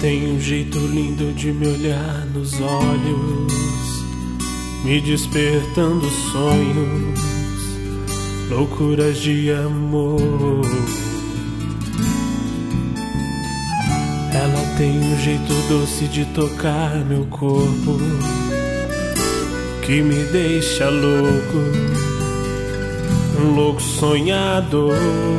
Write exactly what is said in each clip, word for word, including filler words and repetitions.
tem um jeito lindo de me olhar nos olhos, me despertando sonhos, loucuras de amor. Ela tem um jeito doce de tocar meu corpo, que me deixa louco, um louco sonhador.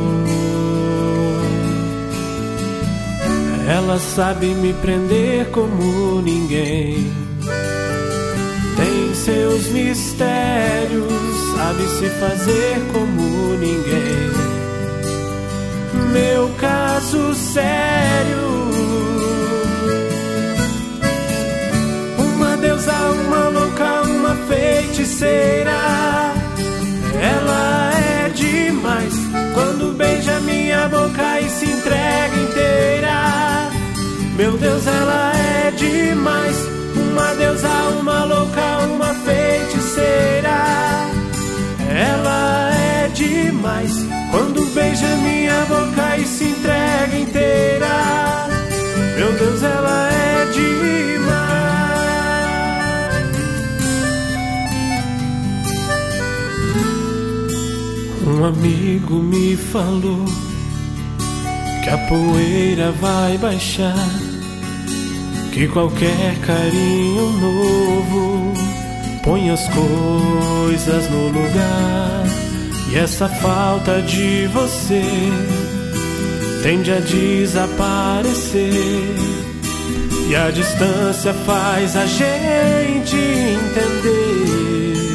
Ela sabe me prender como ninguém, tem seus mistérios, sabe se fazer como ninguém. Meu caso sério, uma deusa, uma louca, uma feiticeira. Ela é demais quando beija minha boca e se entrega inteira. Meu Deus, ela é demais, uma deusa, uma louca, uma feiticeira. Ela é demais quando beija minha boca e se entrega inteira. Meu Deus, ela é demais. Um amigo me falou que a poeira vai baixar, que qualquer carinho novo põe as coisas no lugar. E essa falta de você tende a desaparecer, e a distância faz a gente entender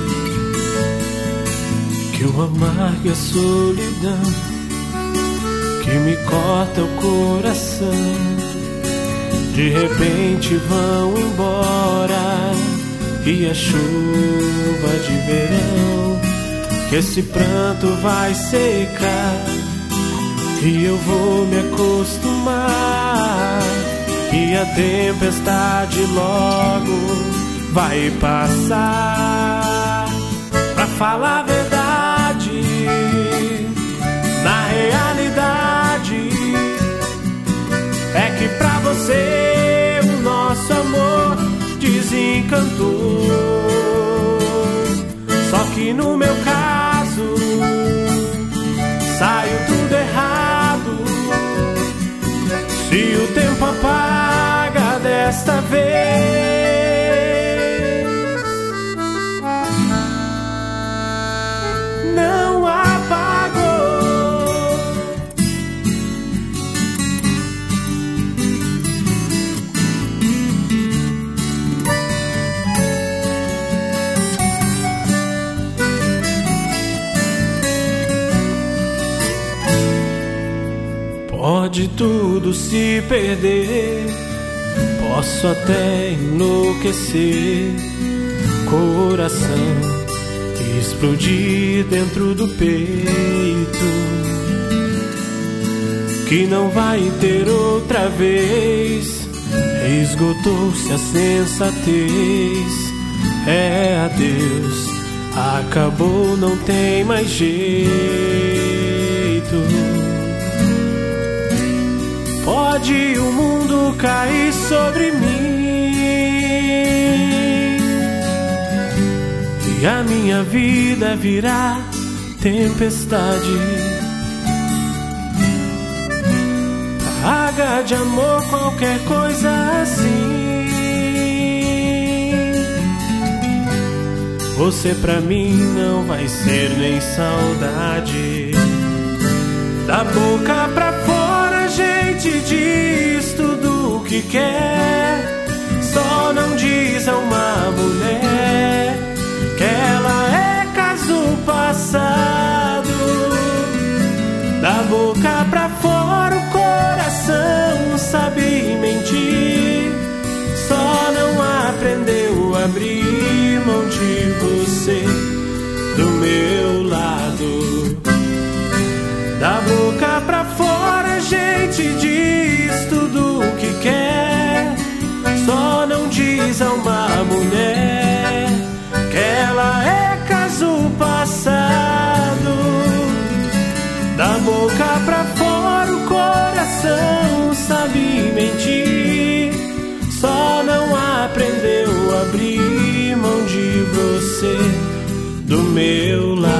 que o amargo é a solidão que me corta o coração. De repente vão embora, e a chuva de verão, que esse pranto vai secar, e eu vou me acostumar, e a tempestade logo vai passar. Pra falar a verdade, na realidade, é que pra você o nosso amor desencantou. Só que no meu caso saiu tudo errado. Se o tempo apaga desta vez, não apagou. Pode tudo se perder, posso até enlouquecer, coração explodir dentro do peito, que não vai ter outra vez. Esgotou-se a sensatez, é adeus, acabou, não tem mais jeito. Pode o mundo cair sobre mim, e a minha vida virar tempestade, praga de amor, qualquer coisa assim. Você pra mim não vai ser nem saudade. Da boca pra fora a gente diz tudo o que quer, só não diz a uma mulher que ela é caso passado. Da boca pra fora o coração sabe mentir, só não aprendeu a abrir mão de você do meu lado. Da boca pra fora a gente diz tudo o que quer, só não diz a uma mulher que ela é caso passado. Da boca pra fora o coração sabe mentir, você do meu lado.